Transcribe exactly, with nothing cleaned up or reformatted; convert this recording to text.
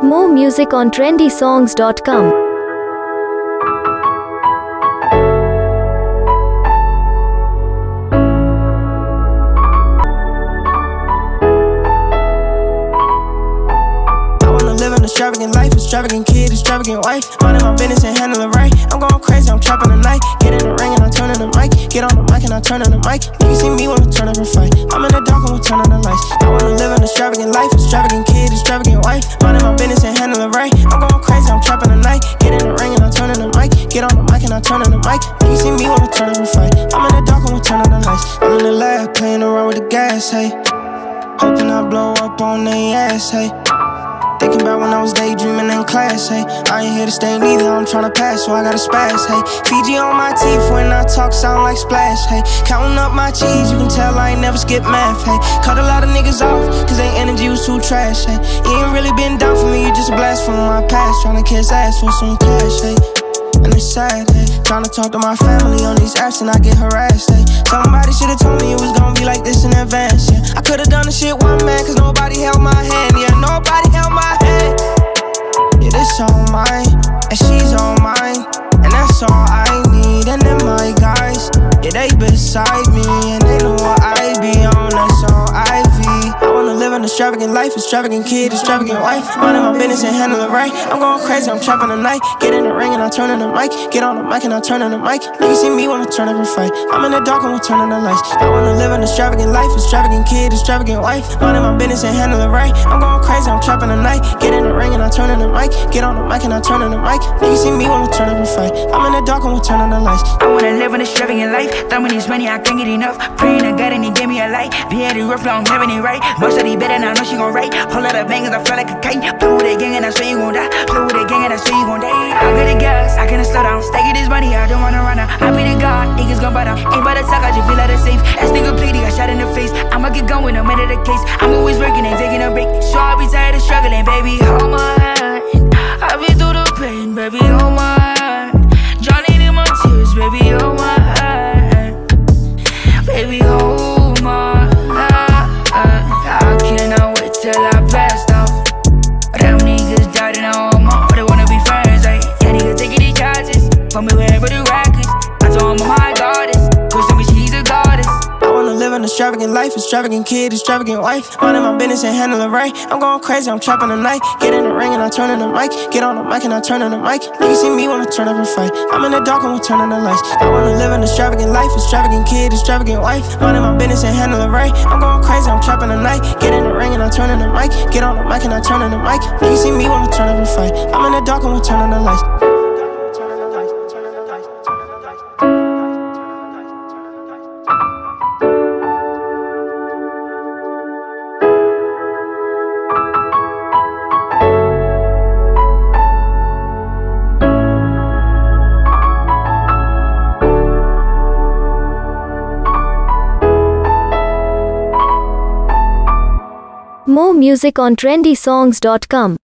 More music on trendy songs dot com. Extravagant life, extravagant kid, extravagant wife. Minding my business and handle it right. I'm going crazy, I'm trapping the night. Get in the ring and I turn on the mic. Get on the mic and I turn on the mic. You see me wanna turn up and fight. I'm in the dark and we'll turn on the lights. I wanna live an extravagant life, extravagant kid, extravagant wife. Minding my business and handle it right. I'm going crazy, I'm trapping the night. Get in the ring and I turn on the mic. Get on the mic and I turn on the mic. You see me wanna turn up and fight. I'm in the dark and we'll turn on the lights. I'm in the lab playing around with the gas, hey. Hoping I blow up on they ass, hey. Thinking about when I was daydreaming in class, hey. I ain't here to stay neither, I'm tryna pass, so I gotta spaz, hey. Fiji on my teeth when I talk, sound like splash, hey. Counting up my cheese, you can tell I ain't never skip math, hey. Cut a lot of niggas off, cause their energy was too trash, hey. You ain't really been down for me, you just a blast from my past. Tryna kiss ass for some cash, hey. And it's sad, hey. Tryna talk to my family on these apps and I get harassed, hey. Somebody should've told me it was gonna be like this in advance, yeah. I could've done the shit one man, cause nobody held my hand, yeah. Nobody held my hand. Yeah, this all mine, and she's all mine, and that's all I need. And then my guys, yeah, they beside me, and they know what I be on, that's all I be. I wanna live an extravagant life, extravagant kid, extravagant wife. Minding my business and handle it right. I'm going crazy, I'm trapping the night. Get in the ring and I turn on the mic. Get on the mic and I turn on the mic. Now you see me wanna turn up and fight. I'm in the dark and we'll turn on the lights. I wanna live an extravagant life, extravagant kid, extravagant wife. Minding my business and handle it right. I'm going crazy, I'm trapping the night. Get in the ring and I turn on the mic. Get on the mic and I turn on the mic. Now you see me wanna turn up and fight. I'm in the dark and we'll turn on the lights. I wanna live an extravagant life. Thought when it's money I can't get enough. Praying to God and he gave me a light. Be at the rough, long having it right. Most of these better now, I know she gon' write. Whole lot of bangers, I feel like a kite. Play with that gang and I swear you gon' die. Play with that gang and I swear you gon' die. I got the gas, I can't slow down. Stay get this money, I don't wanna run out. I be the God, niggas gon' buy down. Ain't by the talk, I just feel like the safe. As nigga played, he got shot in the face. I'ma get going, no matter the case. I'm always working and taking a break. Sure, I'll be tired of struggling, baby. Hold my hand. I've been through the pain, baby. Hold my hand. Drowning in my tears, baby. Hold my hand. Baby, hold my hand. I cannot wait till I blast off. Them niggas died and I want more. They wanna be friends, right? Yeah, niggas taking these charges. Put me wherever the rack is. I told them I'm my goddess. Cause tell me she's a goddess. I wanna live an extravagant life, extravagant kid, extravagant wife. Minding my business and handle it right. I'm going crazy, I'm trapping the night. Get in the ring and I turn on the mic. Get on the mic and I turn on the mic. Now you see me wanna turn up and fight. I'm in the dark and we'll turn on the lights. I wanna live an extravagant life, extravagant kid, extravagant wife. Minding my business and handle it right. I'm going crazy, I'm trapping the night. Get in the ring and I turn on the mic. Get on the mic and I turn on the mic. Now you see me wanna turn up and fight. I'm in the dark and we'll turn on the lights. More music on trendy songs dot com.